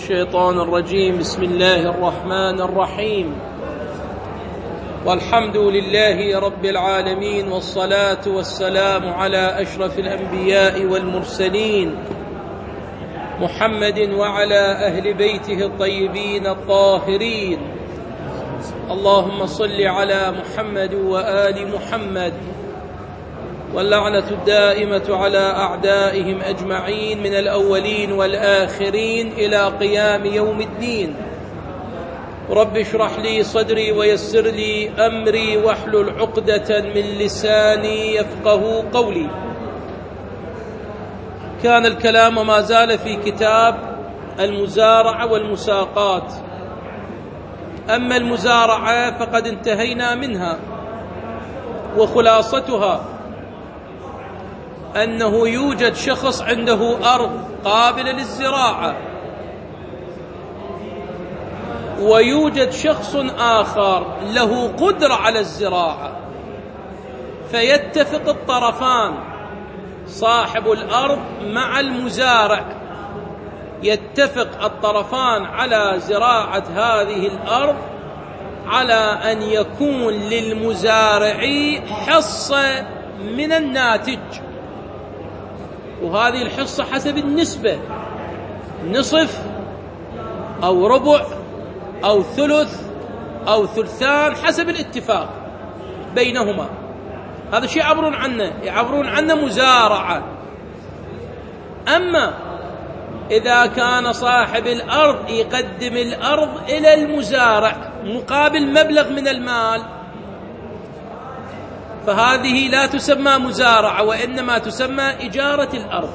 الشيطان الرجيم. بسم الله الرحمن الرحيم، والحمد لله رب العالمين، والصلاة والسلام على أشرف الأنبياء والمرسلين محمد وعلى أهل بيته الطيبين الطاهرين. اللهم صل على محمد وآل محمد، واللعنة الدائمة على أعدائهم أجمعين من الأولين والآخرين إلى قيام يوم الدين. رب اشرح لي صدري ويسر لي أمري واحلل عقدة من لساني يفقه قولي. كان الكلام وما زال في كتاب المزارعة والمساقات. أما المزارعة فقد انتهينا منها، وخلاصتها أنه يوجد شخص عنده أرض قابلة للزراعة، ويوجد شخص آخر له قدرة على الزراعة، فيتفق الطرفان، صاحب الأرض مع المزارع، يتفق الطرفان على زراعة هذه الأرض على أن يكون للمزارع حصة من الناتج، وهذه الحصة حسب النسبة، نصف أو ربع أو ثلث أو ثلثان حسب الاتفاق بينهما. هذا شيء يعبرون عنه مزارعة. أما إذا كان صاحب الأرض يقدم الأرض إلى المزارع مقابل مبلغ من المال، فهذه لا تسمى مزارعة، وإنما تسمى إجارة الأرض.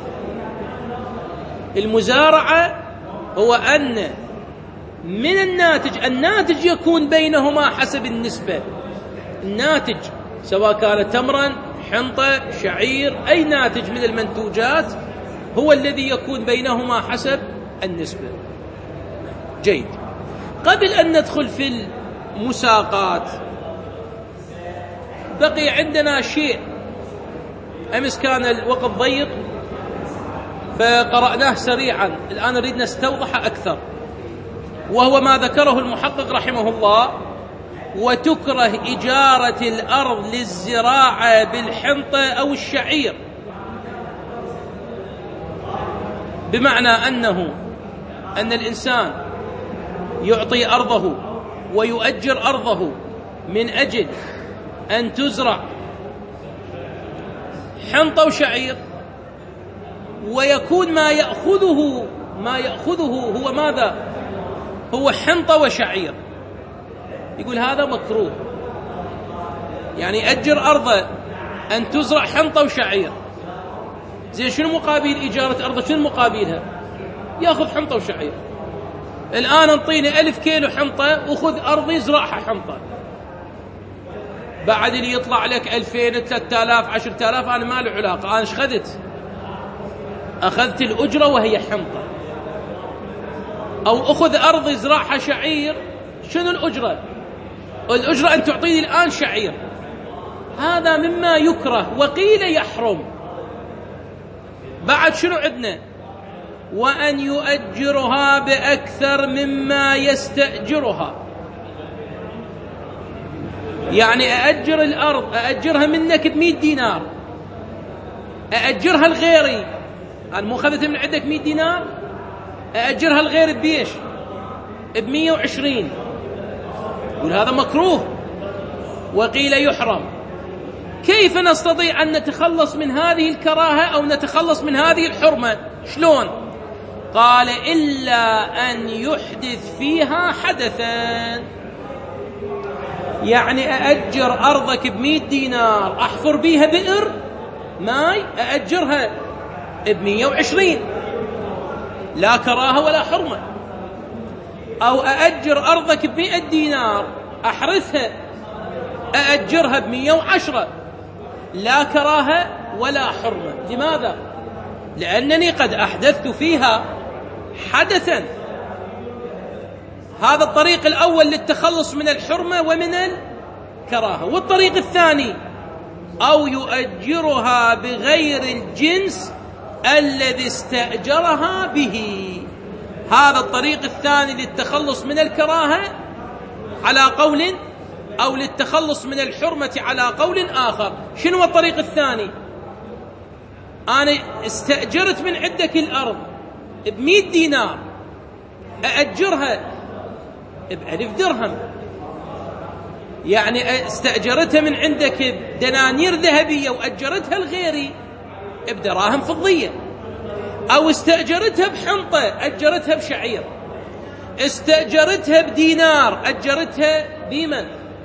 المزارعة هو أن من الناتج يكون بينهما حسب النسبة. الناتج سواء كان تمرا، حنطة، شعير، أي ناتج من المنتوجات هو الذي يكون بينهما حسب النسبة. جيد. قبل أن ندخل في المساقات بقي عندنا شيء، أمس كان الوقت ضيق فقرأناه سريعا، الآن نريد نستوضح أكثر، وهو ما ذكره المحقق رحمه الله: وتكره إجارة الأرض للزراعة بالحنطة أو الشعير، بمعنى أن الإنسان يعطي أرضه ويؤجر أرضه من أجل أن تزرع حنطة وشعير، ويكون ما يأخذه هو ماذا؟ هو حنطة وشعير. يقول هذا مكروه. يعني أجر أرضه أن تزرع حنطة وشعير، زين شنو مقابل إجارة أرضه؟ شنو مقابلها؟ يأخذ حنطة وشعير. الآن انطيني 1000 كيلو حنطة وخذ أرضي زرعها حنطة، بعد اللي يطلع لك 2000 3000 10000 أنا ما له علاقة، أنا أخذت الأجرة وهي حنطة. أو أخذ أرضي زرعها شعير، شنو الأجرة؟ الأجرة أن تعطيني الآن شعير. هذا مما يكره، وقيل يحرم. بعد شنو عندنا؟ وأن يؤجرها بأكثر مما يستأجرها. يعني أأجر الأرض، أأجرها منك ب100 دينار، أأجرها لغيري، أنا مو أخذت من عندك 100 دينار، أأجرها لغيري بيش؟ ب120. يقول هذا مكروه، وقيل يحرم. كيف نستطيع أن نتخلص من هذه الكراهة أو نتخلص من هذه الحرمة؟ شلون؟ قال: إلا أن يحدث فيها حدثا. يعني أأجر أرضك ب100 دينار أحفر بيها بئر ماي، أأجرها ب120، لا كراهة ولا حرمة. أو أأجر أرضك ب100 دينار أحرثها، أأجرها ب110، لا كراهة ولا حرمة. لماذا؟ لأنني قد أحدثت فيها حدثا. هذا الطريق الأول للتخلص من الحرمة ومن الكراهة. والطريق الثاني: أو يؤجرها بغير الجنس الذي استأجرها به. هذا الطريق الثاني للتخلص من الكراهة على قول، أو للتخلص من الحرمة على قول آخر. شنو الطريق الثاني؟ أنا استأجرت من عندك الأرض ب100 دينار، أأجرها ب1000 درهم، يعني استأجرتها من عندك بدنانير ذهبية وأجرتها لغيري بدراهم فضية، أو استأجرتها بحنطة أجرتها بشعير، استأجرتها بدينار أجرتها بمن؟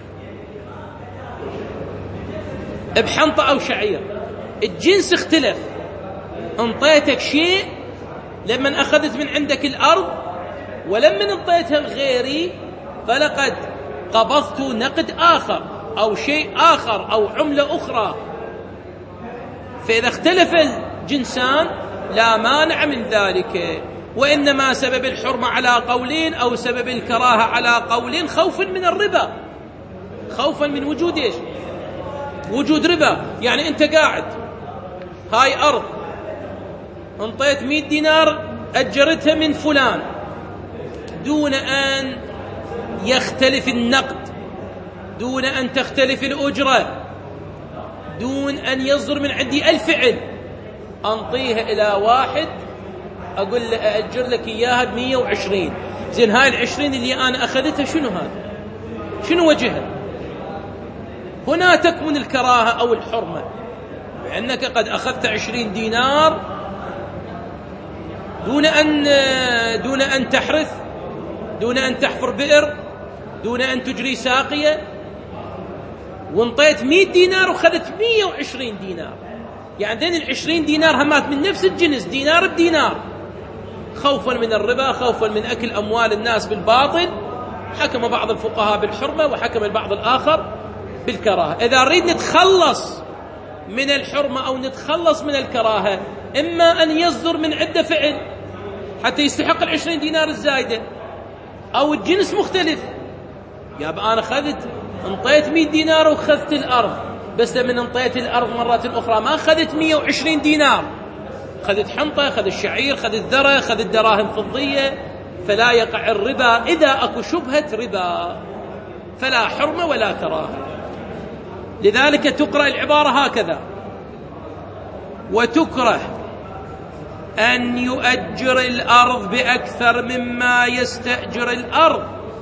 بحنطة أو شعير. الجنس اختلف. انطيتك شيء لما أخذت من عندك الأرض، ولما انطيتها لغيري فلقد قبضت نقد آخر أو شيء آخر أو عملة أخرى. فإذا اختلف الجنسان لا مانع من ذلك، وإنما سبب الحرمة على قولين أو سبب الكراهة على قولين خوفا من الربا، خوفا من وجود إيش؟ وجود ربا. يعني أنت قاعد هاي أرض انطيت 100 دينار أجرتها من فلان دون أن يختلف النقد، دون أن تختلف الأجرة، دون أن يصدر من عندي الفعل، أنطيها إلى واحد أقول له أأجر لك إياها ب120. زين هاي 20 اللي أنا أخذتها شنو هذا؟ شنو وجهها؟ هنا تكمن الكراهة أو الحرمة، لأنك قد أخذت 20 دينار دون أن تحرث، دون أن تحفر بئر، دون أن تجري ساقية، وانطيت 100 دينار وخذت 120 دينار. يعني ذين 20 دينار همات من نفس الجنس، دينار بدينار، خوفا من الربا، خوفا من أكل أموال الناس بالباطل. حكم بعض الفقهاء بالحرمة وحكم البعض الآخر بالكراهة. إذا نريد نتخلص من الحرمة أو نتخلص من الكراهة، إما أن يصدر من عدة فعل حتى يستحق 20 دينار الزايدة، أو الجنس مختلف. يابا أنا انطيت 100 دينار وخذت الأرض، بس لما انطيت الأرض مرة أخرى ما خذت 120 دينار، خذت حنطة، خذت الشعير، خذت ذرة، خذت دراهم فضية، فلا يقع الربا. إذا أكو شبهة ربا فلا حرمة ولا كراهة. لذلك تقرأ العبارة هكذا: وتكره أن يؤجر الأرض بأكثر مما يستأجر الأرض،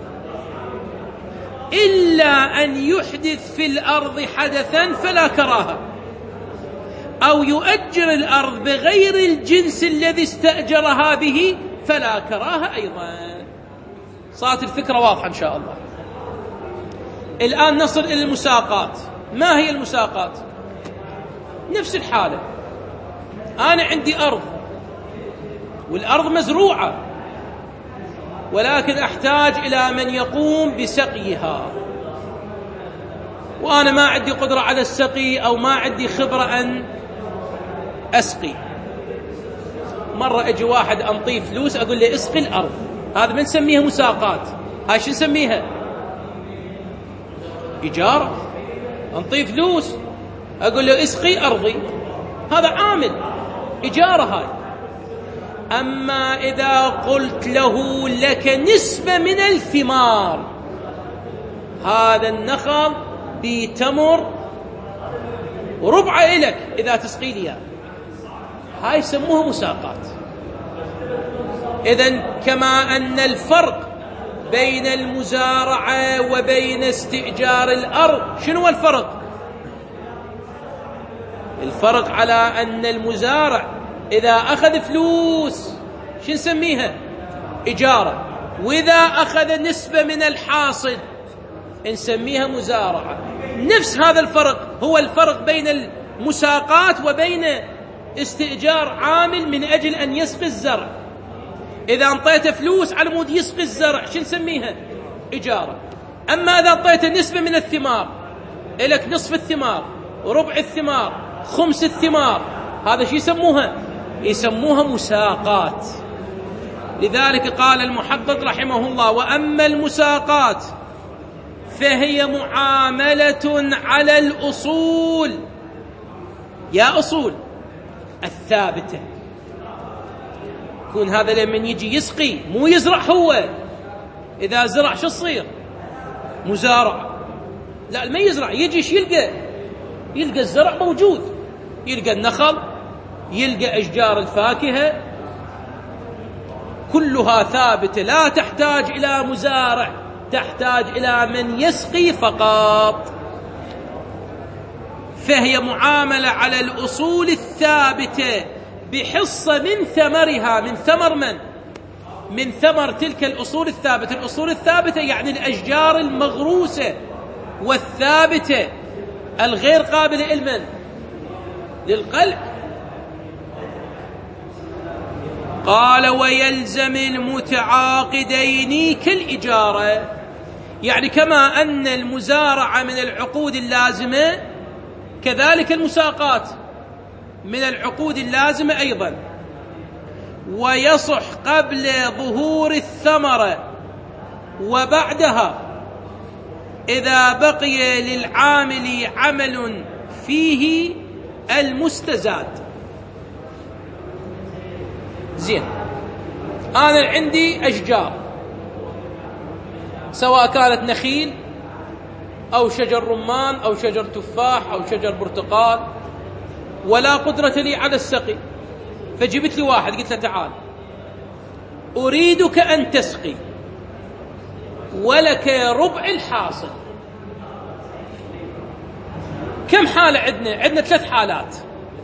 إلا أن يحدث في الأرض حدثا فلا كراهة، أو يؤجر الأرض بغير الجنس الذي استأجرها به فلا كراهة أيضا. صارت الفكرة واضحة إن شاء الله. الآن نصل إلى المساقات. ما هي المساقات؟ نفس الحالة، أنا عندي أرض والأرض مزروعة، ولكن أحتاج إلى من يقوم بسقيها، وأنا ما عندي قدرة على السقي أو ما عندي خبرة أن أسقي. مرة أجي واحد أنطيه فلوس أقول له اسقي الأرض، هذا بنسميها مساقات. هاي شو نسميها؟ إجارة. أنطيه فلوس أقول له اسقي أرضي، هذا عامل إجارة هاي. أما إذا قلت له لك نسبة من الثمار، هذا النخل بتمر وربع إلك إذا تسقي لي، هاي يسموها مساقات. إذن كما أن الفرق بين المزارعة وبين استئجار الأرض، شنو الفرق؟ الفرق على أن المزارع إذا أخذ فلوس شو نسميها؟ إجارة، وإذا أخذ نسبة من الحاصل نسميها مزارعة. نفس هذا الفرق هو الفرق بين المساقات وبين استئجار عامل من أجل أن يسقي الزرع. إذا أنطيت فلوس على مود يسقي الزرع شو نسميها؟ إجارة. أما إذا أنطيت نسبة من الثمار، إلك نصف الثمار وربع الثمار خمس الثمار، هذا شو يسموها؟ يسموها مساقات. لذلك قال المحقق رحمه الله: وأما المساقات فهي معاملة على الأصول، يا أصول الثابتة، يكون هذا لمن يجي يسقي مو يزرع هو. إذا زرع شو تصير؟ مزارع. لا، ما يزرع، يجي ايش يلقى الزرع موجود، يلقى النخل، يلقى أشجار الفاكهة كلها ثابتة، لا تحتاج إلى مزارع، تحتاج إلى من يسقي فقط. فهي معاملة على الأصول الثابتة بحصة من ثمرها. من ثمر من؟ من ثمر تلك الأصول الثابتة. الأصول الثابتة يعني الأشجار المغروسة والثابتة الغير قابلة لمن؟ للقلع. قال ويلزم المتعاقدين كالإجارة، يعني كما أن المزارعة من العقود اللازمة كذلك المساقات من العقود اللازمة أيضا. ويصح قبل ظهور الثمرة وبعدها إذا بقي للعامل عمل فيه المستزاد. زين، أنا عندي أشجار سواء كانت نخيل أو شجر رمان أو شجر تفاح أو شجر برتقال، ولا قدرة لي على السقي، فجبت لي واحد قلت له تعال أريدك أن تسقي ولك ربع الحاصل. كم حالة عندنا 3 حالات.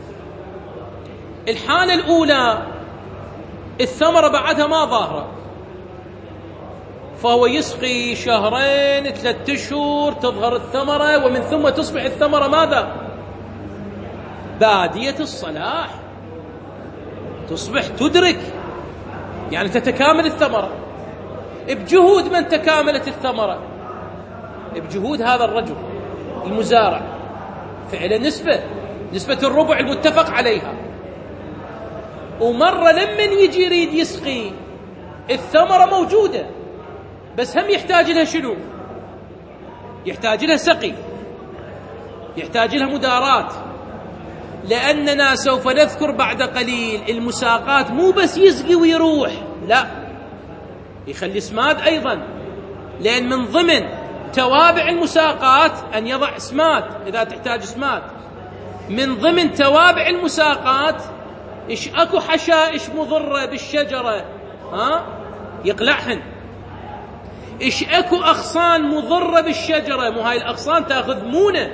الحالة الأولى الثمرة بعدها ما ظاهرة، فهو يسقي 2 3 أشهر تظهر الثمرة، ومن ثم تصبح الثمرة ماذا؟ بادية الصلاح، تصبح تدرك، يعني تتكامل الثمرة بجهود من تكاملت الثمرة؟ بجهود هذا الرجل المزارع، فعلا نسبة الربع المتفق عليها. ومرة لمن يجي يريد يسقي الثمرة موجودة، بس هم يحتاج لها شنو؟ يحتاج لها سقي، يحتاج لها مدارات، لأننا سوف نذكر بعد قليل المساقات مو بس يسقي ويروح، لا، يخلي اسماد أيضا، لأن من ضمن توابع المساقات أن يضع اسماد إذا تحتاج اسماد. من ضمن توابع المساقات إيش أكو حشائش مضرة بالشجرة يقلعهن، إيش أكو أغصان مضرة بالشجرة، مو هاي الأغصان تأخذ مونة،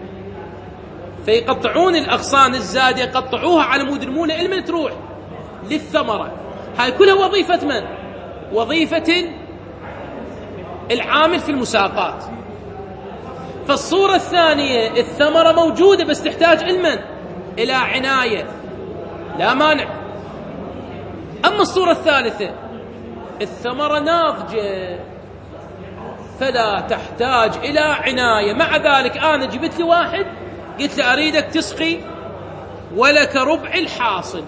فيقطعون الأغصان الزادة يقطعوها على مود المونة إلمن تروح للثمرة. هاي كلها وظيفة من؟ وظيفة العامل في المساقات. فالصورة الثانية الثمرة موجودة بس تحتاج علما إلى عناية، لا مانع. أما الصورة الثالثة الثمرة ناضجة فلا تحتاج إلى عناية، مع ذلك أنا جبت لي واحد قلت له أريدك تسقي ولك ربع الحاصل.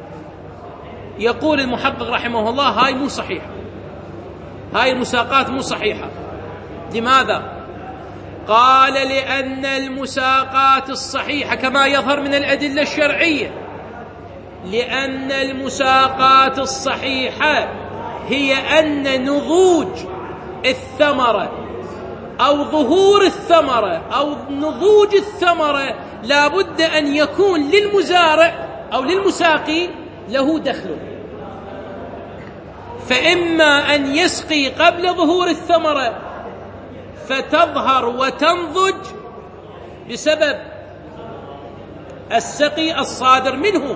يقول المحقق رحمه الله هاي مو صحيحة، هاي المساقات مو صحيحة. لماذا؟ قال لأن المساقات الصحيحة كما يظهر من الأدلة الشرعية، لأن المساقات الصحيحة هي أن نضوج الثمرة أو ظهور الثمرة أو نضوج الثمرة لا بد أن يكون للمزارع أو للمساقي له دخل، فإما أن يسقي قبل ظهور الثمرة فتظهر وتنضج بسبب السقي الصادر منه،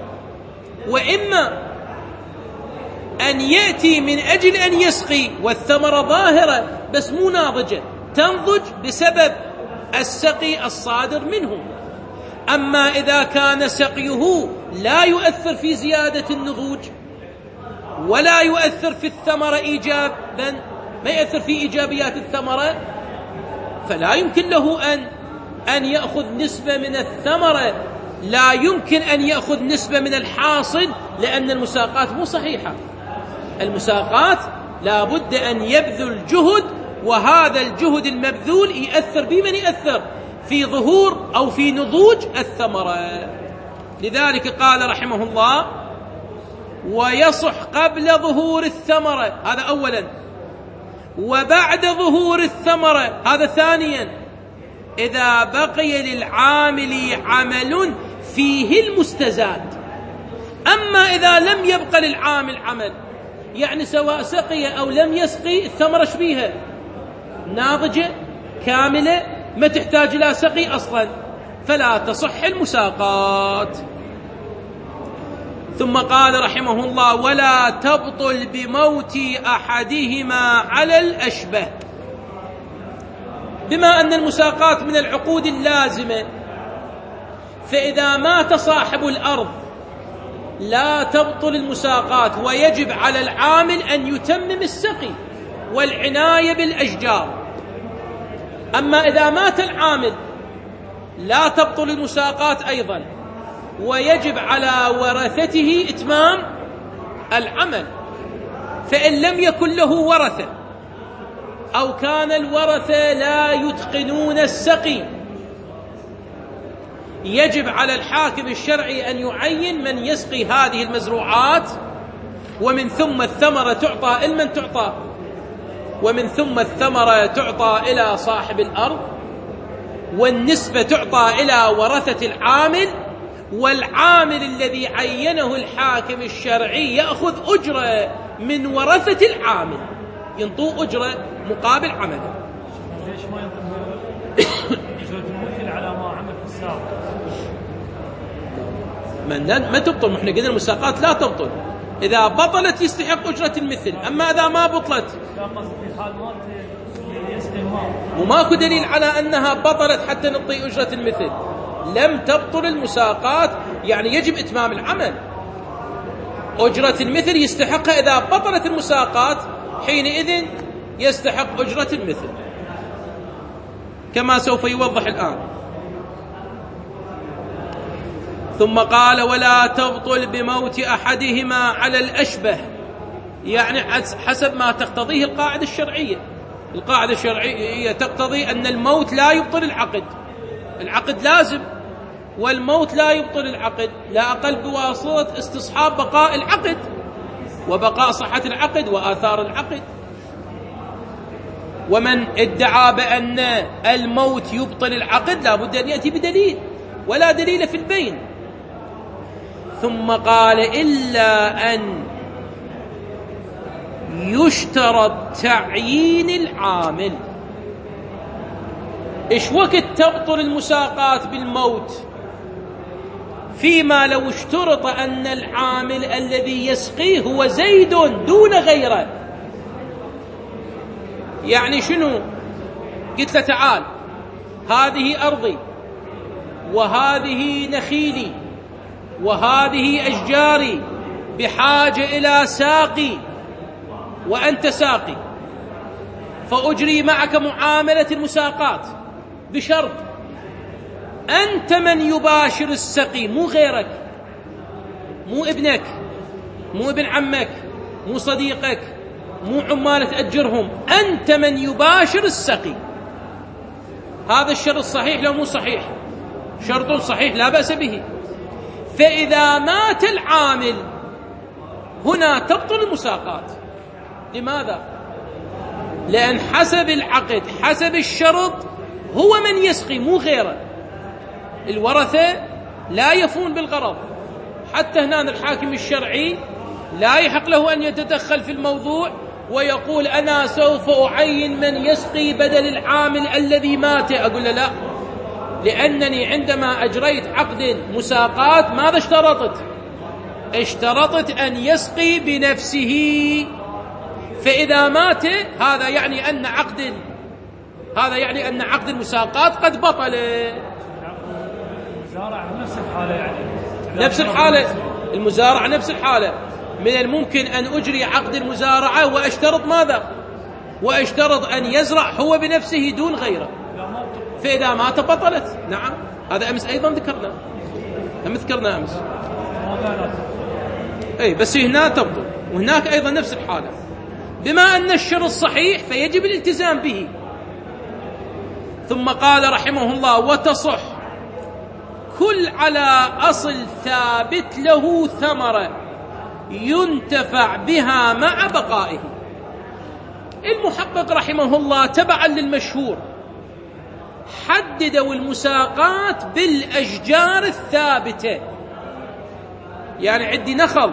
وإما أن يأتي من أجل أن يسقي والثمرة ظاهرة بس مو ناضجة تنضج بسبب السقي الصادر منه. أما إذا كان سقيه لا يؤثر في زيادة النضوج ولا يؤثر في الثمرة إيجابا، ما يؤثر في إيجابيات الثمرة، فلا يمكن له أن يأخذ نسبة من الثمرة، لا يمكن أن يأخذ نسبة من الحاصل، لأن المساقات مو صحيحة. المساقات لا بد أن يبذل جهد، وهذا الجهد المبذول يأثر بمن يأثر في ظهور أو في نضوج الثمرة. لذلك قال رحمه الله ويصح قبل ظهور الثمرة، هذا أولا، وبعد ظهور الثمرة، هذا ثانيا، إذا بقي للعامل عمل فيه المستزاد. أما إذا لم يبقى للعامل عمل، يعني سواء سقي أو لم يسقي، الثمرة شبيهة ناضجة كاملة ما تحتاج إلى سقي أصلا، فلا تصح المساقات. ثم قال رحمه الله: ولا تبطل بموت أحدهما على الأشبه. بما أن المساقات من العقود اللازمة، فإذا مات صاحب الأرض لا تبطل المساقات، ويجب على العامل أن يتمم السقي والعناية بالأشجار. أما إذا مات العامل لا تبطل المساقات أيضا، ويجب على ورثته إتمام العمل. فإن لم يكن له ورثة أو كان الورثة لا يتقنون السقي، يجب على الحاكم الشرعي أن يعين من يسقي هذه المزروعات، ومن ثم الثمرة تعطى لمن تعطى، ومن ثم الثمرة تعطى إلى صاحب الأرض، والنسبة تعطى إلى ورثة العامل، والعامل الذي عينه الحاكم الشرعي يأخذ أجرة من ورثة العامل، ينطوه أجرة مقابل عمله. ليش ما ينطوه أجرة المثل على ما عمل في السابق؟ ما تبطل، احنا قلنا المساقات لا تبطل، إذا بطلت يستحق أجرة المثل، أما إذا ما بطلت وماكو دليل على أنها بطلت حتى نعطي أجرة المثل، لم تبطل المساقات، يعني يجب إتمام العمل. أجرة المثل يستحقها إذا بطلت المساقات، حينئذ يستحق أجرة المثل كما سوف يوضح الآن. ثم قال: ولا تبطل بموت أحدهما على الأشبه، يعني حسب ما تقتضيه القاعدة الشرعية. القاعدة الشرعية تقتضي أن الموت لا يبطل العقد، العقد لازم، والموت لا يبطل العقد، لا أقل بواسطة استصحاب بقاء العقد وبقاء صحة العقد وآثار العقد. ومن ادعى بأن الموت يبطل العقد لا بد أن يأتي بدليل، ولا دليل في البين. ثم قال: إلا أن يشترط تعيين العامل. إيش وقت تبطل المساقات بالموت؟ فيما لو اشترط أن العامل الذي يسقيه هو زيد دون غيره. يعني شنو؟ قلت له: تعال، هذه أرضي وهذه نخيلي وهذه أشجاري بحاجة إلى ساقي، وأنت ساقي، فأجري معك معاملة المساقات بشرط أنت من يباشر السقي، مو غيرك، مو ابنك، مو ابن عمك، مو صديقك، مو عمال تأجرهم، أنت من يباشر السقي. هذا الشرط صحيح لو مو صحيح؟ شرط صحيح لا بأس به. فإذا مات العامل هنا تبطل المساقات. لماذا؟ لأن حسب العقد، حسب الشرط، هو من يسقي مو غيره. الورثة لا يفون بالغرض، حتى هنا الحاكم الشرعي لا يحق له أن يتدخل في الموضوع ويقول: أنا سوف أعين من يسقي بدل العامل الذي مات. أقول له: لا، لأنني عندما أجريت عقد مساقات ماذا اشترطت؟ اشترطت أن يسقي بنفسه. فإذا مات هذا يعني أن عقد المساقات قد بطل. المزارع نفس الحالة، يعني نفس الحالة، المزارع نفس الحالة. من الممكن أن أجري عقد المزارعة وأشترط ماذا؟ وأشترط أن يزرع هو بنفسه دون غيره، فإذا مات بطلت. نعم، هذا أمس أيضا ذكرنا، أمس. أي بس هنا تبطل، وهناك أيضا نفس الحالة. بما أن الشرط صحيح فيجب الالتزام به. ثم قال رحمه الله: وتصح كل على أصل ثابت له ثمرة. ينتفع بها مع بقائه. المحقق رحمه الله تبعا للمشهور حددوا المساقات بالأشجار الثابتة. يعني عندي نخل،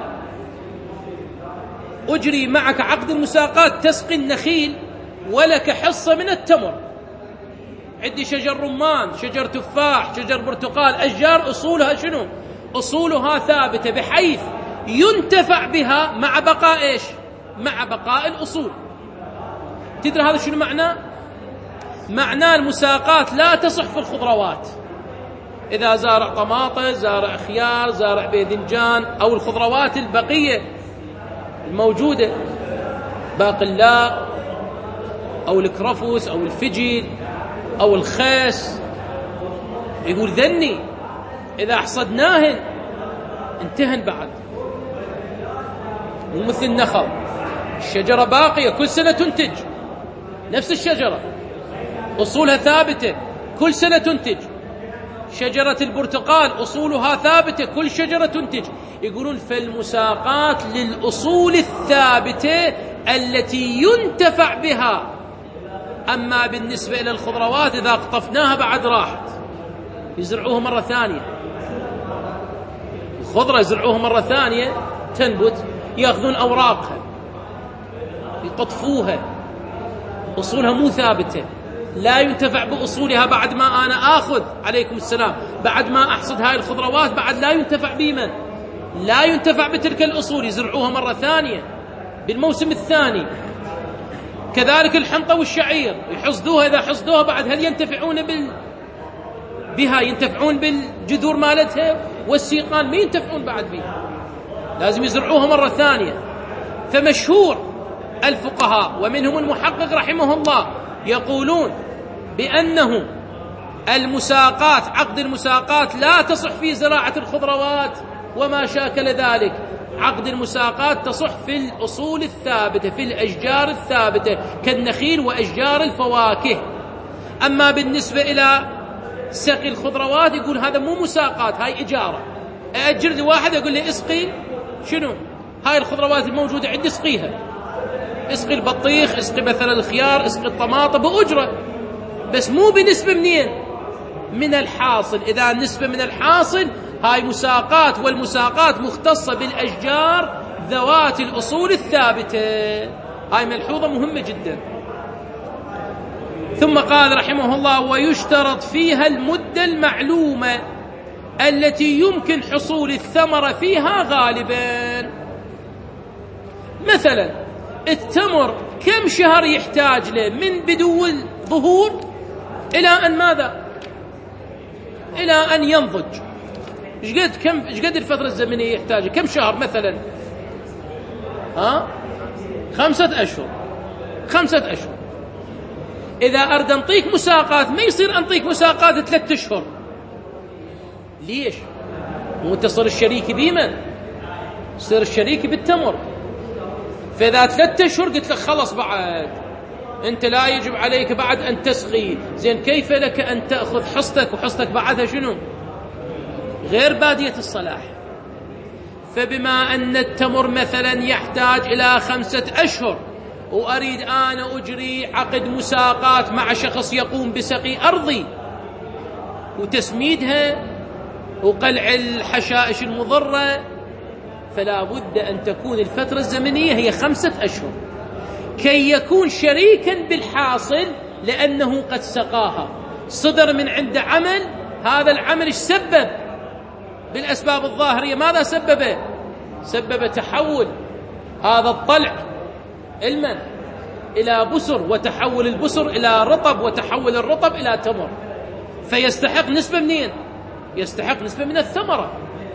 أجري معك عقد المساقات، تسقي النخيل ولك حصة من التمر. عندي شجر رمان، شجر تفاح، شجر برتقال، أشجار أصولها شنو؟ أصولها ثابتة بحيث ينتفع بها مع بقاء إيش؟ مع بقاء الأصول. تدري هذا شنو معناه؟ معناه المساقات لا تصح في الخضروات. إذا زارع طماطة، زارع خيار، زارع باذنجان، أو الخضروات البقية الموجودة، باقلاء أو الكرفس أو الفجل أو الخس، يقول ذني إذا حصدناهن انتهن بعد. ومثل النخل، الشجرة باقية كل سنة تنتج، نفس الشجرة أصولها ثابتة كل سنة تنتج. شجرة البرتقال أصولها ثابتة كل شجرة تنتج. يقولون فالمساقات للأصول الثابتة التي ينتفع بها. أما بالنسبة إلى الخضروات إذا قطفناها بعد راحت، يزرعوها مرة ثانية، الخضرة يزرعوها مرة ثانية تنبت، يأخذون أوراقها يقطفوها، أصولها مو ثابتة، لا ينتفع بأصولها. بعد ما أنا آخذ عليكم السلام، بعد ما أحصد هاي الخضروات، بعد لا ينتفع بمن؟ لا ينتفع بتلك الأصول، يزرعوها مرة ثانية بالموسم الثاني. كذلك الحنطة والشعير يحصدوها، إذا حصدوها بعد هل ينتفعون بها؟ ينتفعون بالجذور مالتها والسيقان؟ ما ينتفعون بعد بها، لازم يزرعوها مرة ثانية. فمشهور الفقهاء ومنهم المحقق رحمه الله يقولون بأنه المساقات، عقد المساقات لا تصح في زراعة الخضروات وما شاكل ذلك. عقد المساقات تصح في الأصول الثابتة، في الأشجار الثابتة كالنخيل وأشجار الفواكه. أما بالنسبة إلى سقي الخضروات يقول هذا مو مساقات، هاي إجارة. أأجر لي واحد يقول لي اسقي شنو هاي الخضروات الموجودة عندي، اسقيها، اسقي البطيخ، اسقي مثلا الخيار، اسقي الطماطة بأجرة، بس مو بنسبة منين؟ من الحاصل. إذا نسبة من الحاصل هاي مساقات، والمساقات مختصة بالأشجار ذوات الأصول الثابتة. هاي ملحوظة مهمة جدا. ثم قال رحمه الله ويشترط فيها المدة المعلومة التي يمكن حصول الثمرة فيها غالبا. مثلا التمر كم شهر يحتاج له من بدو الظهور إلى أن ماذا؟ إلى أن ينضج. إيش قد الفترة الزمنية يحتاج؟ كم شهر مثلا؟ 5 أشهر. 5 أشهر. إذا أرد أنطيك مساقات ما يصير أنطيك مساقات 3 أشهر. ليش؟ وتصير الشريك بمن؟ يصير الشريك بالتمر. فإذا 3 أشهر قلت لك خلص بعد أنت لا يجب عليك بعد أن تسقي. زين كيف لك أن تأخذ حصتك وحصتك بعدها شنو؟ غير بادية الصلاح. فبما أن التمر مثلا يحتاج إلى 5 أشهر وأريد أنا أجري عقد مساقات مع شخص يقوم بسقي أرضي وتسميدها وقلع الحشائش المضرة، فلا بد أن تكون الفترة الزمنية هي 5 أشهر كي يكون شريكا بالحاصل، لأنه قد سقاها، صدر من عند عمل. هذا العمل ايش سبب؟ بالأسباب الظاهرية ماذا سببه؟ سبب تحول هذا الطلع المن إلى بسر، وتحول البسر إلى رطب، وتحول الرطب إلى تمر، فيستحق نسبة منين؟ يستحق نسبة من الثمرة.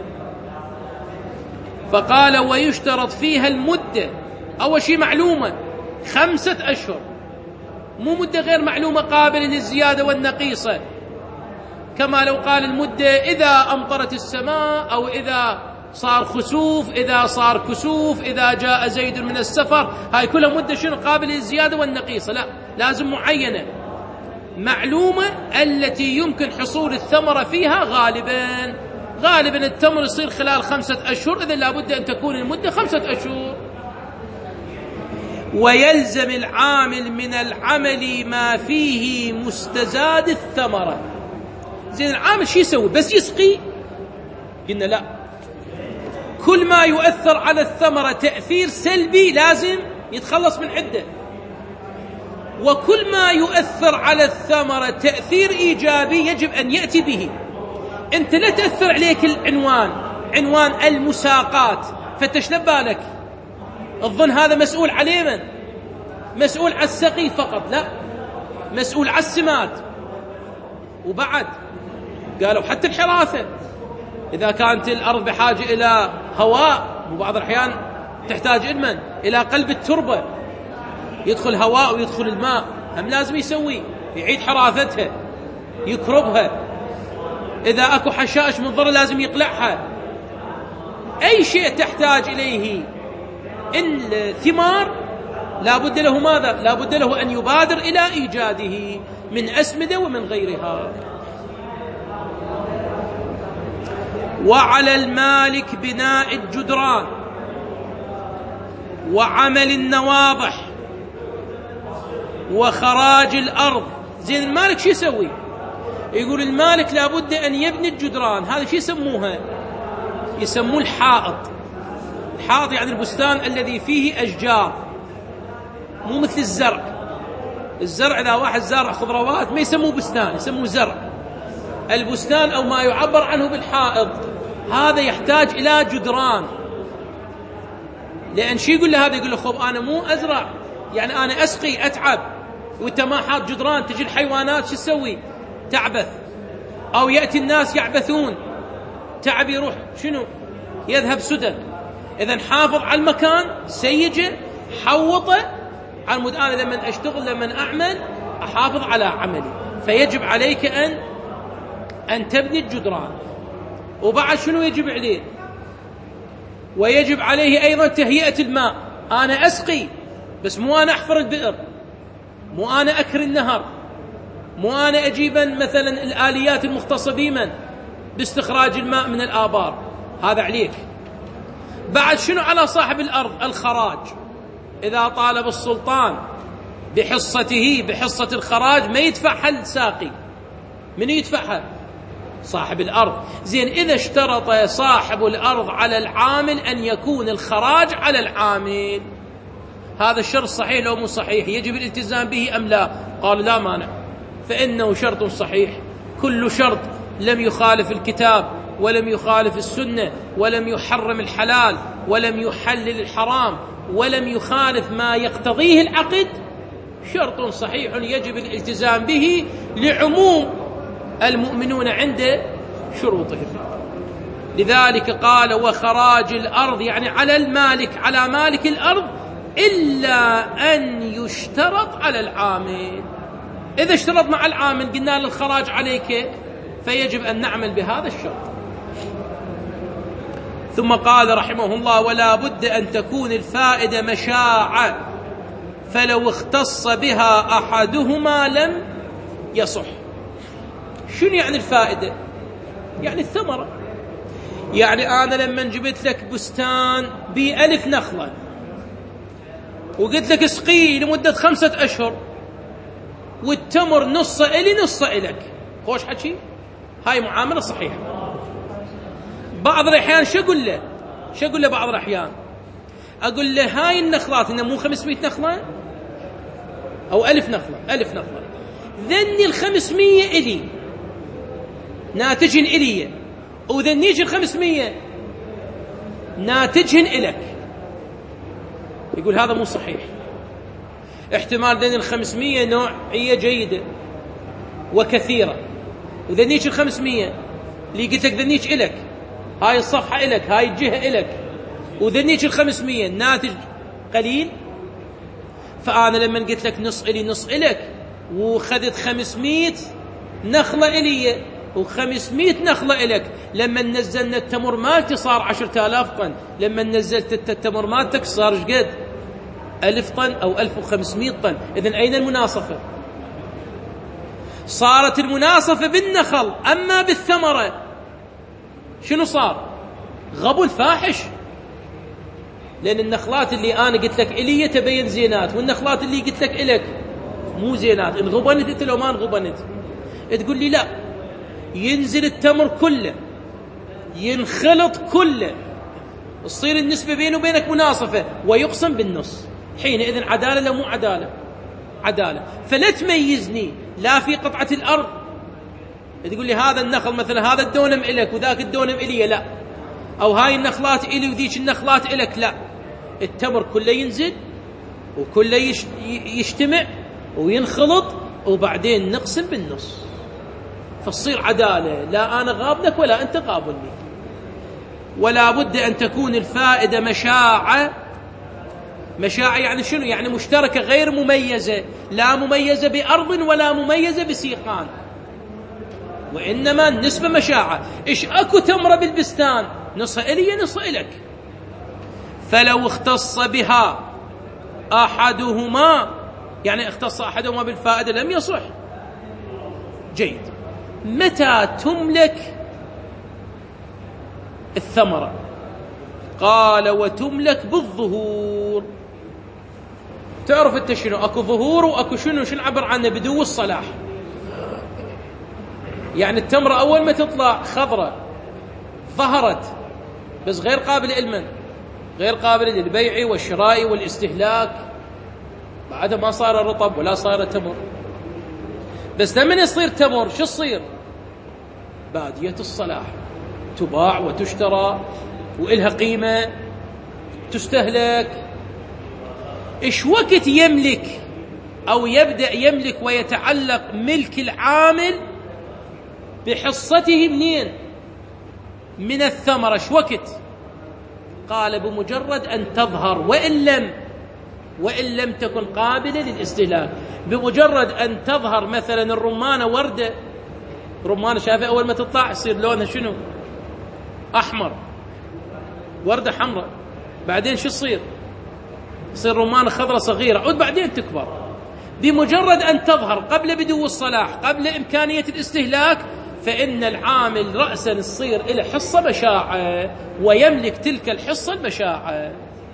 فقال ويشترط فيها المدة، أول شيء معلومة 5 أشهر، مو مدة غير معلومة قابلة للزيادة والنقيصة، كما لو قال المدة إذا أمطرت السماء، أو إذا صار خسوف، إذا صار كسوف، إذا جاء زيد من السفر. هاي كلها مدة شنو؟ قابلة للزيادة والنقيصة. لا، لازم معينة معلومة التي يمكن حصول الثمرة فيها غالبا. غالبا التمر يصير خلال 5 أشهر، إذا لابد أن تكون المدة 5 أشهر. ويلزم العامل من العمل ما فيه مستزاد الثمرة. زين العامل شو يسوي؟ بس يسقي؟ قلنا لا، كل ما يؤثر على الثمرة تأثير سلبي لازم يتخلص من عدة، وكل ما يؤثر على الثمرة تأثير إيجابي يجب أن يأتي به. أنت لا تأثر عليك عنوان المساقات، فتش بالك الظن هذا مسؤول عليه من؟ مسؤول على السقي فقط؟ لا، مسؤول على السمات. وبعد قالوا حتى الحراثة، إذا كانت الأرض بحاجة إلى هواء، وبعض الأحيان تحتاج إلى قلب التربة، يدخل هواء ويدخل الماء، هم لازم يسوي يعيد حراثتها، يكربها. إذا أكو حشائش مضرة لازم يقلعها. أي شيء تحتاج إليه الثمار لابد له ماذا؟ لابد له أن يبادر إلى إيجاده من أسمدة ومن غيرها. وعلى المالك بناء الجدران وعمل النواضح وخراج الأرض. زين المالك شو يسوي؟ يقول المالك لابد أن يبني الجدران. هذا شو يسموها؟ يسموه الحائط. الحائط يعني البستان الذي فيه أشجار، مو مثل الزرع. الزرع إذا واحد زارع خضروات ما يسموه بستان، يسموه زرع. البستان أو ما يعبر عنه بالحائط هذا يحتاج إلى جدران. لأن شي يقول له هذا؟ يقول له خب أنا مو أزرع، يعني أنا أسقي أتعب، وأنت ما حاط جدران، تجي الحيوانات شو تسوي؟ تعبث، أو يأتي الناس يعبثون، تعب يروح شنو؟ يذهب سدى. إذن حافظ على المكان، سيجه، حوطه، على مود أنا لما أشتغل لما أعمل أحافظ على عملي. فيجب عليك أن تبني الجدران. وبعد شنو يجب عليه؟ ويجب عليه أيضا تهيئة الماء. أنا أسقي، بس مو أنا أحفر البئر، مو أنا أكر النهر، مو أنا أجيبا مثلا الآليات المختصة بمن باستخراج الماء من الآبار. هذا عليك. بعد شنو على صاحب الأرض؟ الخراج. إذا طالب السلطان بحصة الخراج ما يدفعها الساقي، من يدفعها؟ صاحب الأرض. زين إذا اشترط صاحب الأرض على العامل أن يكون الخراج على العامل، هذا الشرط صحيح لو مو صحيح؟ يجب الالتزام به أم لا؟ قال لا مانع، فإنه شرط صحيح. كل شرط لم يخالف الكتاب ولم يخالف السنة ولم يحرم الحلال ولم يحلل الحرام ولم يخالف ما يقتضيه العقد شرط صحيح يجب الالتزام به لعموم المؤمنون عند شروطهم. لذلك قال وخراج الأرض، يعني على المالك، على مالك الأرض، إلا أن يشترط على العامل. إذا اشترط مع العامل قلنا للخراج عليك، فيجب أن نعمل بهذا الشرط. ثم قال رحمه الله ولا بد أن تكون الفائدة مشاعة، فلو اختص بها أحدهما لم يصح. شنو يعني الفائدة؟ يعني الثمرة. يعني أنا لما جبت لك بستان ب1000 نخلة وقلت لك اسقيه لمدة 5 أشهر، والتمر نص إلي نص إلك، خوش حكي؟ هاي معاملة صحيحة. بعض الأحيان شو أقول له بعض الأحيان أقول له هاي النخلات إنه مو 500 نخلة أو 1000 نخلة، ذني 500 إلي ناتجهن إلي، وذنيش 500 ناتجهن إلك. يقول هذا مو صحيح. احتمال ذني 500 نوعية جيدة وكثيرة، وذنيش 500 اللي قلت لك ذنيش إلك، هاي الصفحة إلك، هاي الجهة إلك، وذنيش 500 ناتج قليل. فأنا لما قلت لك نص إلي نص إلك، وخذت 500 نخلة إلي و500 نخلة إلك، لما نزلنا التمر مالتي صار 10,000 طن، لما نزلت التمر مالتك صار قد 1000 طن أو 1500 طن. إذن أين المناصفة؟ صارت المناصفة بالنخل. أما بالثمرة شنو صار؟ غبن فاحش. لأن النخلات اللي أنا قلت لك إلي تبين زينات، والنخلات اللي قلت لك إلك مو زينات. إن غبنت أنت لو ما انغبنت تقول لي لا، ينزل التمر كله، ينخلط كله، تصير النسبة بينه وبينك مناصفة، ويقسم بالنص. حينئذ عدالة لو مو عدالة؟ عدالة. فلا تميزني لا في قطعة الأرض تقول لي هذا النخل مثلا هذا الدونم إلك وذاك الدونم إلي، لا، أو هاي النخلات إلي وذيك النخلات إلك، لا. التمر كله ينزل وكله يجتمع وينخلط، وبعدين نقسم بالنص، فتصير عدالة، لا أنا غابنك ولا أنت غابني. ولا بد أن تكون الفائدة مشاعة. مشاعة يعني شنو؟ يعني مشتركة غير مميزة، لا مميزة بأرض ولا مميزة بسيقان، وإنما النسبة مشاعة. إيش أكو تمرة بالبستان، نصها إلي نصها إلك، فلو اختص بها أحدهما، يعني اختص أحدهما بالفائدة لم يصح. جيد. متى تملك الثمرة؟ قال وتملك بالظهور. تعرف انت شنو؟ اكو ظهور واكو شنو عبر عنه بدو الصلاح. يعني التمرة اول ما تطلع خضرة ظهرت بس غير قابلة للمن، غير قابلة للبيع والشراء والاستهلاك، بعدها ما صار رطب ولا صار تمر. بس لما يصير تمر شو يصير؟ بادية الصلاح، تباع وتشترى وإلها قيمة، تستهلك. إيش وقت يملك أو يبدأ يملك ويتعلق ملك العامل بحصته منين؟ من الثمرة. إيش وقت؟ قال بمجرد أن تظهر، وإن لم تكن قابلة للاستهلاك. بمجرد أن تظهر مثلا الرمانة وردة، رمانة شافها أول ما تطلع يصير لونها شنو؟ أحمر، وردة حمراء، بعدين شو يصير؟ يصير رمانة خضراء صغيرة، عود بعدين تكبر. بمجرد أن تظهر قبل بدو الصلاح، قبل إمكانية الاستهلاك، فإن العامل رأسا يصير إلى حصة بشاعة ويملك تلك الحصة البشاعة.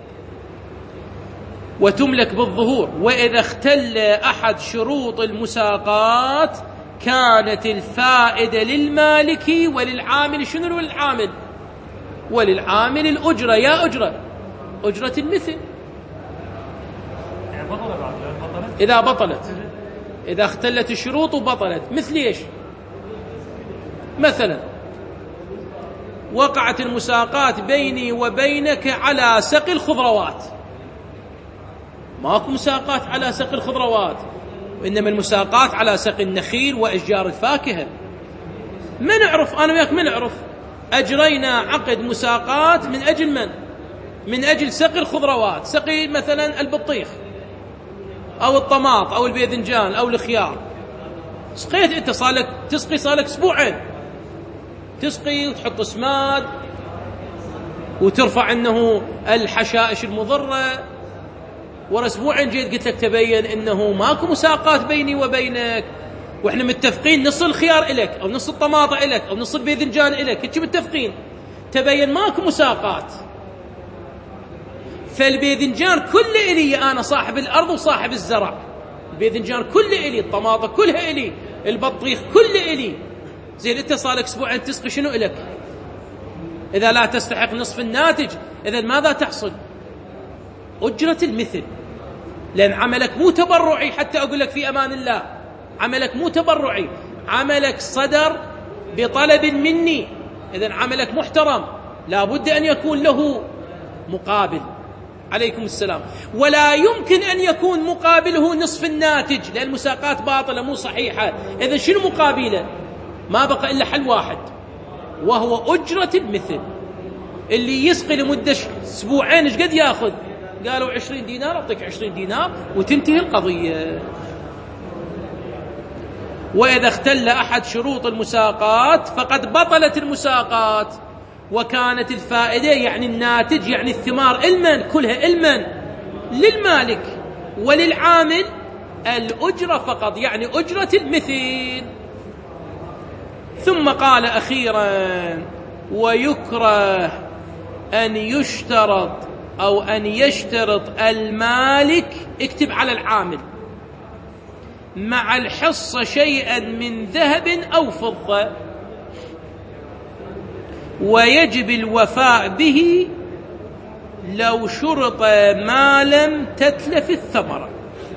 وتملك بالظهور. وإذا اختل أحد شروط المساقات كانت الفائدة للمالك وللعامل. شنو للعامل؟ وللعامل الأجرة. يا أجرة المثل. إذا بطلت، إذا اختلت الشروط وبطلت. مثل إيش؟ مثلا وقعت المساقات بيني وبينك على سقي الخضروات، ماكو مساقات على سقي الخضروات، وإنما المساقات على سقي النخيل وأشجار الفاكهة. ما نعرف أنا وياك، ما نعرف، أجرينا عقد مساقات من أجل من؟ من أجل سقي الخضروات، سقي مثلا البطيخ أو الطماط أو الباذنجان أو الخيار. سقيت أنت، صالك تسقي، صالك أسبوعين تسقي وتحط اسماد وترفع عنه الحشائش المضرة، ورا أسبوعين جيت قلت لك تبين إنه ماكو مساقات بيني وبينك، وإحنا متفقين نص الخيار إلك أو نص الطماطة إلك أو نص الباذنجان إلك، هيك متفقين. تبين ماكو مساقات، فالباذنجان كله إلي أنا صاحب الأرض وصاحب الزرع، الباذنجان كله إلي، الطماطة كلها إلي، البطيخ كله إلي. زين أنت صالك أسبوعين تسقي، شنو إلك؟ إذا لا تستحق نصف الناتج، إذا ماذا تحصل؟ أجرة المثل. لأن عملك مو تبرعي، حتى أقول لك في أمان الله، عملك مو تبرعي، عملك صدر بطلب مني، إذن عملك محترم، لا بد أن يكون له مقابل. عليكم السلام. ولا يمكن أن يكون مقابله نصف الناتج، لأن المساقات باطلة مو صحيحة. إذن شنو مقابله؟ ما بقى إلا حل واحد، وهو أجرة المثل. اللي يسقي لمدة أسبوعين إيش قد يأخذ؟ قالوا 20 دينار، أعطيك 20 دينار وتنتهي القضية. وإذا اختل أحد شروط المساقات فقد بطلت المساقات، وكانت الفائدة يعني الناتج يعني الثمار المن كلها المن للمالك، وللعامل الأجرة فقط، يعني أجرة المثل. ثم قال أخيرا ويكره أن يشترط أو أن يشترط المالك، اكتب على العامل، مع الحصة شيئا من ذهب أو فضة، ويجب الوفاء به لو شرط ما لم تتلف الثمرة.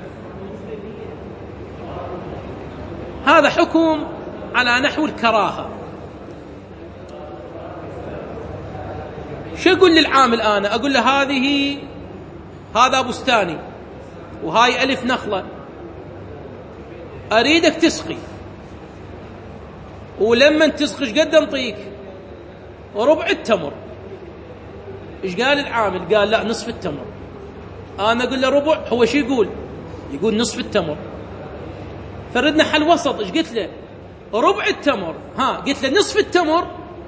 هذا حكم على نحو الكراهة. شو أقول للعامل أنا؟ أقول له هذا بستاني وهاي 1000 نخلة، أريدك تسقي، ولما تسقي ايش قد انطيك؟ ربع التمر. ايش قال العامل؟ قال لا، نصف التمر. انا اقول له ربع، هو شو يقول نصف التمر. فردنا حل وسط. ايش قلت له؟ ربع التمر. قلت له نصف التمر،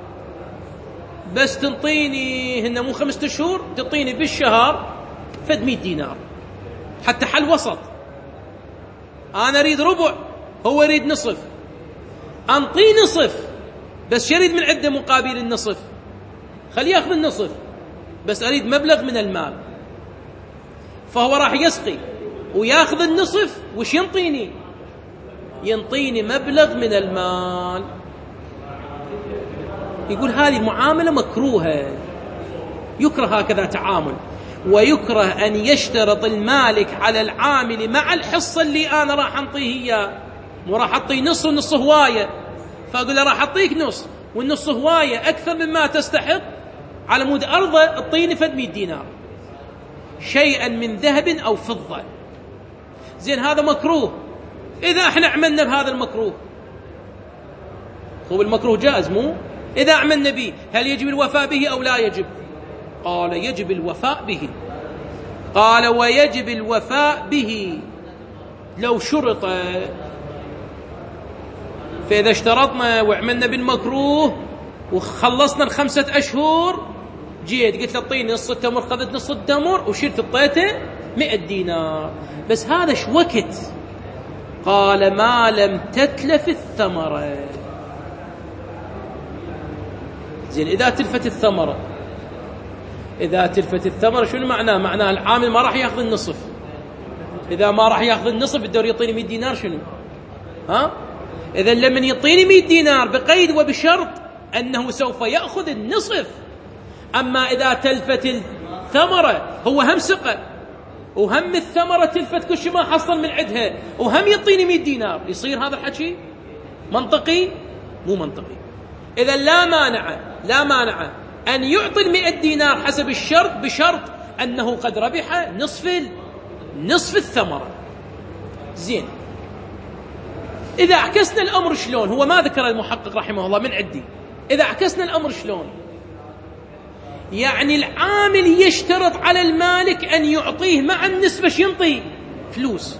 بس تنطيني هن مو 5 أشهر، تعطيني بالشهر فد 100 دينار. حتى حل وسط. انا اريد ربع، هو يريد نصف، انطيه نصف، بس شو يريد من عنده مقابل النصف؟ خليه ياخذ النصف، بس اريد مبلغ من المال. فهو راح يسقي وياخذ النصف، وش ينطيني؟ ينطيني مبلغ من المال. يقول هذه معاملة مكروهة، يكره هكذا تعامل. ويكره أن يشترط المالك على العامل مع الحصة اللي أنا راح أنطيه إياه. مو راح أعطيه نص ونص هواية، فأقول له راح أعطيك نص والنص هواية أكثر مما تستحق، على مود أرضه أعطيني فد 100 دينار، شيئا من ذهب أو فضة. زين، هذا مكروه. إذا احنا عملنا بهذا المكروه، هو المكروه جائز مو؟ إذا عملنا به هل يجب الوفاء به أو لا يجب؟ قال يجب الوفاء به. قال ويجب الوفاء به لو شرط. فإذا اشترطنا وعملنا بالمكروه وخلصنا 5 أشهر، جيت قلت له اعطيني نص التمر، خذت نص التمر وشلت اعطيته 100 دينار، بس هذا ايش وقت؟ قال ما لم تتلف الثمرة. زين، إذا تلفت الثمرة شنو معناه؟ معناه العامل ما راح ياخذ النصف. إذا ما راح ياخذ النصف الدور يعطيني 100 دينار شنو؟ إذا لما يعطيني 100 دينار بقيد وبشرط أنه سوف يأخذ النصف. أما إذا تلفت الثمرة، هو هم سقى وهم الثمرة تلفت كل شيء ما حصل من عندها، وهم يعطيني 100 دينار، يصير هذا الحكي منطقي؟ مو منطقي. إذا لا مانع أن يعطي 100 دينار حسب الشرط، بشرط أنه قد ربح نصف الثمرة. زين، إذا عكسنا الأمر شلون؟ هو ما ذكر المحقق رحمه الله من عندي. إذا عكسنا الأمر شلون؟ يعني العامل يشترط على المالك أن يعطيه مع النسبة ينطي فلوس.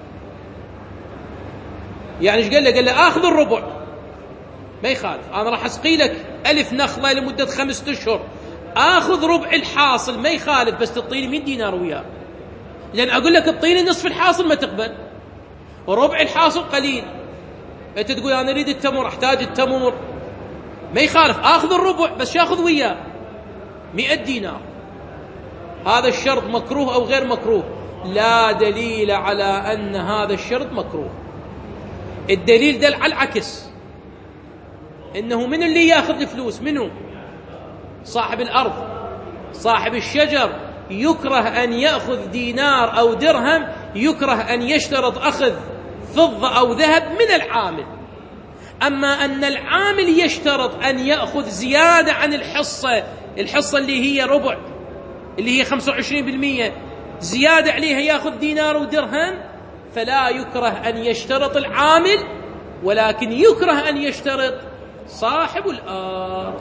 يعني ايش قال له؟ قال له آخذ الربع، ما يخالف، أنا راح أسقي لك 1000 نخلة لمدة 5 أشهر، آخذ ربع الحاصل ما يخالف، بس تعطيني 100 دينار وياه. لأن أقول لك اعطيني نصف الحاصل ما تقبل، وربع الحاصل قليل. أنت تقول أنا أريد التمر، أحتاج التمر، ما يخالف، آخذ الربع بس يأخذ وياه 100 دينار. هذا الشرط مكروه أو غير مكروه؟ لا دليل على أن هذا الشرط مكروه. الدليل دل على العكس، إنه من اللي يأخذ الفلوس؟ منه صاحب الأرض، صاحب الشجر. يكره أن يأخذ دينار أو درهم، يكره أن يشترط أخذ فضة أو ذهب من العامل. أما أن العامل يشترط أن يأخذ زيادة عن الحصة اللي هي ربع، اللي هي 25%، زيادة عليها يأخذ دينار ودرهم، فلا يكره أن يشترط العامل، ولكن يكره أن يشترط صاحب الأرض.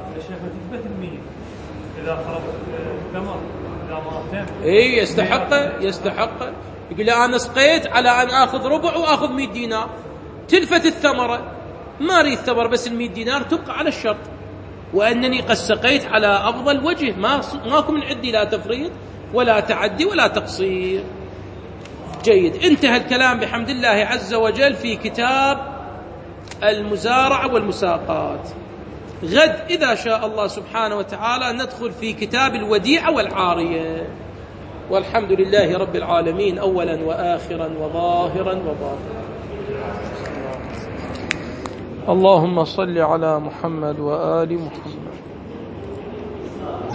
إذا خرج الثمر إذا ما تم يستحق. يقول له أنا سقيت على أن آخذ ربع وآخذ 100 دينار، تلفت الثمرة، ما أريد ثمر، بس 100 دينار تبقى على الشرط، وأنني قد سقيت على أفضل وجه، ماكو من عندي لا تفريط ولا تعدي ولا تقصير. جيد، انتهى الكلام بحمد الله عز وجل في كتاب المزارع والمساقات. غد إذا شاء الله سبحانه وتعالى ندخل في كتاب الوديعة والعارية. والحمد لله رب العالمين أولا وآخرا وظاهرا وباطنا. اللهم صل على محمد وآل محمد.